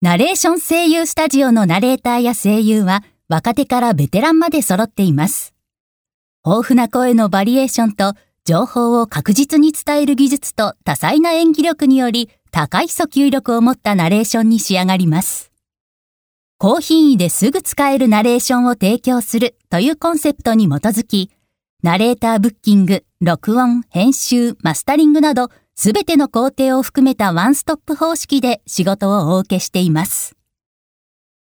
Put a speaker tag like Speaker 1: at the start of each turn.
Speaker 1: ナレーション声優スタジオのナレーターや声優は若手からベテランまで揃っています。豊富な声のバリエーションと情報を確実に伝える技術と多彩な演技力により高い訴求力を持ったナレーションに仕上がります。高品位ですぐ使えるナレーションを提供するというコンセプトに基づき、ナレーターブッキング、録音、編集、マスタリングなどすべての工程を含めたワンストップ方式で仕事をお受けしています。